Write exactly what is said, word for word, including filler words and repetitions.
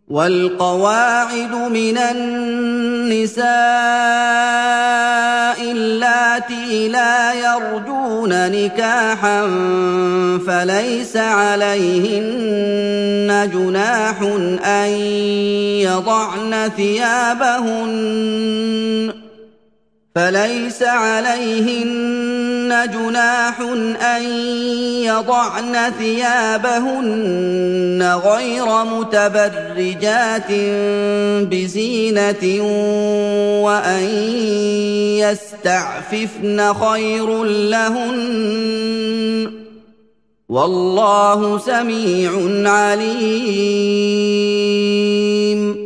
وَالْقَوَاعِدُ مِنَ النِّسَاءِ اللَّاتِي لَا يَرْجُونَ نِكَاحًا فَلَيْسَ عَلَيْهِنَّ جُنَاحٌ أَن يَضَعْنَ ثِيَابَهُنَّ فليس عليهن جناح أن يضعن ثيابهن غير متبرجات بزينة وأن يستعففن خير لهن والله سميع عليم.